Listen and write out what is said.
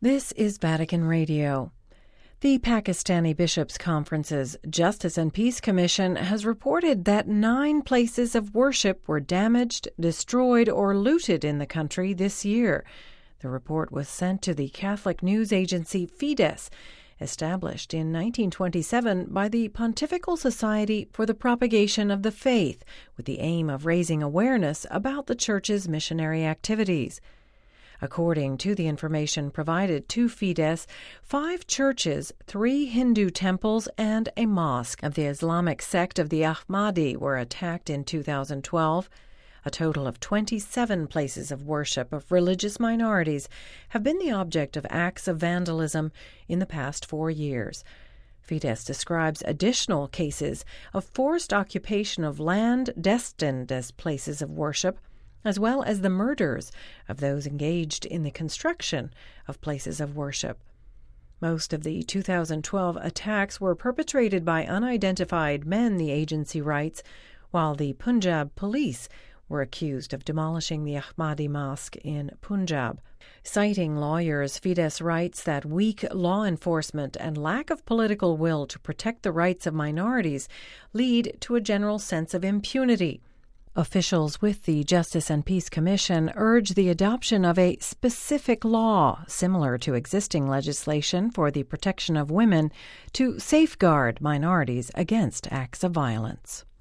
This is Vatican Radio. The Pakistani Bishops' Conference's Justice and Peace Commission has reported that 9 places of worship were damaged, destroyed, or looted in the country this year. The report was sent to the Catholic news agency Fides, established in 1927 by the Pontifical Society for the Propagation of the Faith, with the aim of raising awareness about the Church's missionary activities. According to the information provided to Fides, 5 churches, 3 Hindu temples, and a mosque of the Islamic sect of the Ahmadi were attacked in 2012. A total of 27 places of worship of religious minorities have been the object of acts of vandalism in the past 4 years. Fides describes additional cases of forced occupation of land destined as places of worship, as well as the murders of those engaged in the construction of places of worship. Most of the 2012 attacks were perpetrated by unidentified men, the agency writes, while the Punjab police were accused of demolishing the Ahmadi Mosque in Punjab. Citing lawyers, Fides writes that weak law enforcement and lack of political will to protect the rights of minorities lead to a general sense of impunity. Officials with the Justice and Peace Commission urge the adoption of a specific law, similar to existing legislation for the protection of women, to safeguard minorities against acts of violence.